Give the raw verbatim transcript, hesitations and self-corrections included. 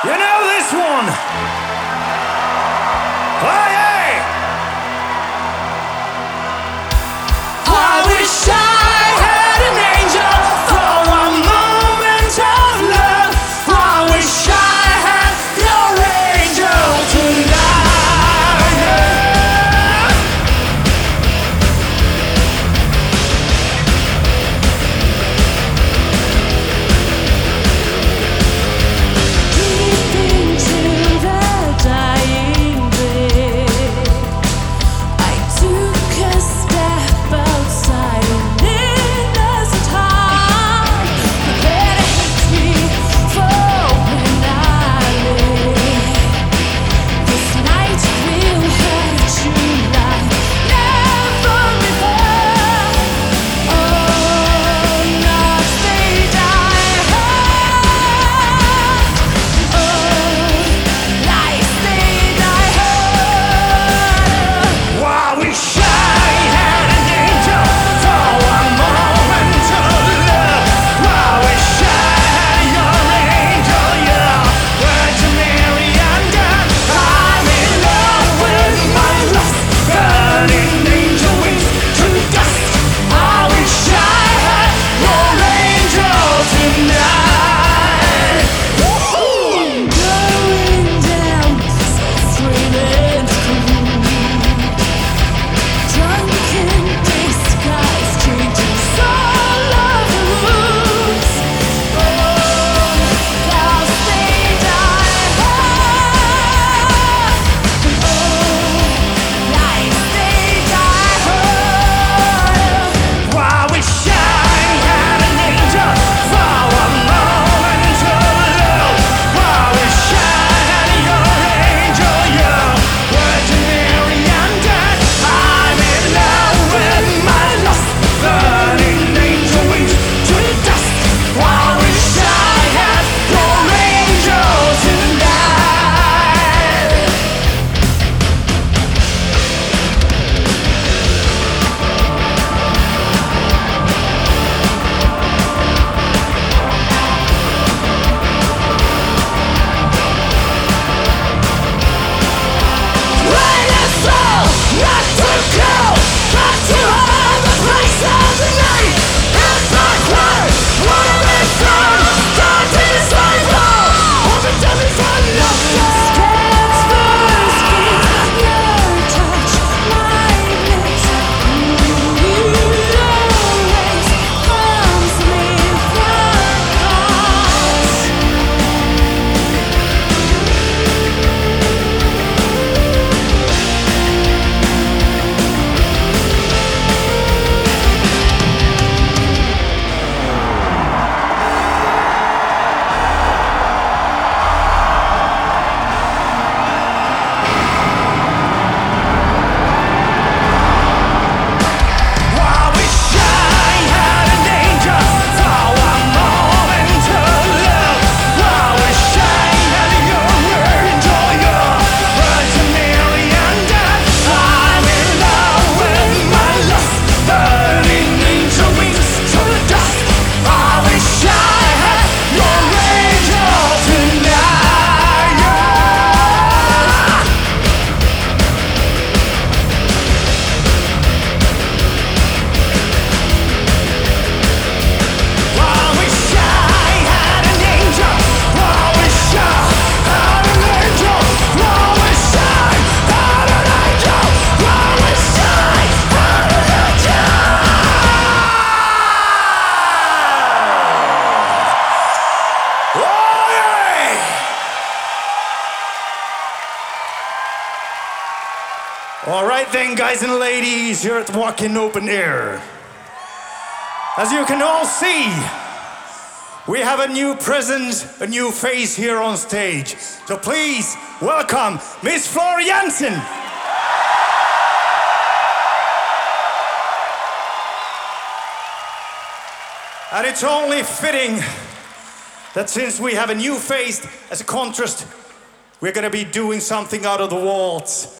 You know this one? Oh, yeah! I wish I had an angel for one moment of love. I wish I had your angel tonight. Deep into the dying bed, I took a step outside an innocent heart, prepared to hate me for when I live. This night will hurt you like never before. Oh, not fade I heard. Oh, lies fade I heard. I wish I had an angel for one moment of love. I wish I had your angel, your Virgin Mary, and I'm in love with my lost burning angel wings to dust. I wish I had your angel tonight. Going down, so free and free. Drunk in disguise, changing soul of the roots. Oh, thou stayed I heard. Oh, lies stayed I heard. I wish I had an angel for one moment of love. I wish I had your angel, your Virgin Mary, and I'm in love with my lost burning angel wings to dust. I wish I had your angel tonight. When it's all not to go, not to hold the place of the night. It's not clear what of it's done. Start to disciple. All the devils are lost. Stands first, keep your touch, my lips. You always comes me across. I wish I had an angel for one moment of love. I wish I had your angel, your Virgin Mary, and I'm in love with my lost burning angel wings to dust. I wish I had your angel tonight. I wish I had an angel. I wish I had an angel. I wish I had an angel. I wish I had an angel. Oh, yeah. All right then, guys and ladies, here at Walking Open Air. As you can all see, we have a new presence, a new face here on stage. So please welcome Miss Floor Jansen. And it's only fitting that since we have a new face as a contrast, we're gonna be doing something out of the waltz.